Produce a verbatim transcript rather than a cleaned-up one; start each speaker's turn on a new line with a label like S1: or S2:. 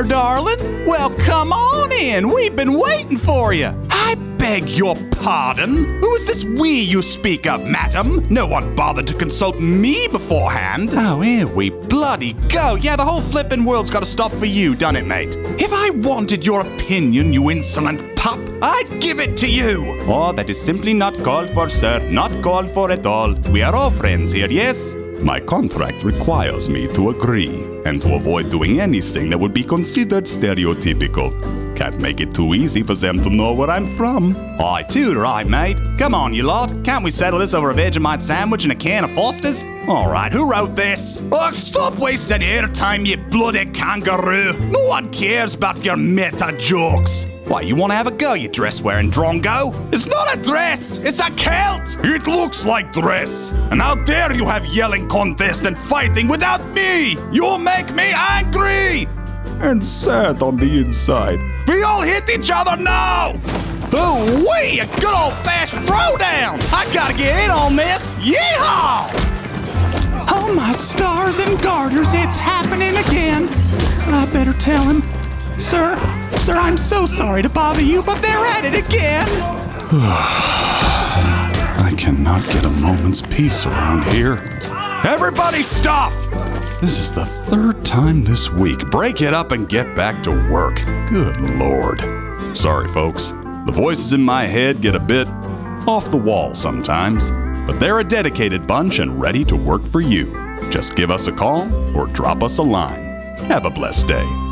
S1: there, darling. Well, come on in. We've been waiting for you. I beg your pardon. Who is this we you speak of, madam? No one bothered to consult me beforehand. Oh, here we bloody go. Yeah, the whole flippin' world's got to stop for you, done it, mate? If I wanted your opinion, you insolent pup, I'd give it to you. Oh, that is simply not called for, sir. Not called for at all. We are all friends here, yes? My contract requires me to agree, and to avoid doing anything that would be considered stereotypical. Can't make it too easy for them to know where I'm from. Aye, too right, mate. Come on, you lot. Can't we settle this over a Vegemite sandwich and a can of Foster's? All right, who wrote this? Oh, stop wasting airtime, you bloody kangaroo. No one cares about your meta jokes. Why, you want to have a go, you dress-wearing drongo? It's not a dress, it's a kilt! It looks like dress. And how dare you have yelling contest and fighting without me? You'll make me angry! And sad on the inside. We all hit each other now! Ooh-wee, a good old-fashioned throwdown! I gotta get in on this! Yeehaw! Oh, my stars and garters, it's happening again. I better tell him. Sir, sir, I'm so sorry to bother you, but they're at it again. I cannot get a moment's peace around here. Everybody stop! This is the third time this week. Break it up and get back to work. Good Lord. Sorry, folks. The voices in my head get a bit off the wall sometimes, but they're a dedicated bunch and ready to work for you. Just give us a call or drop us a line. Have a blessed day.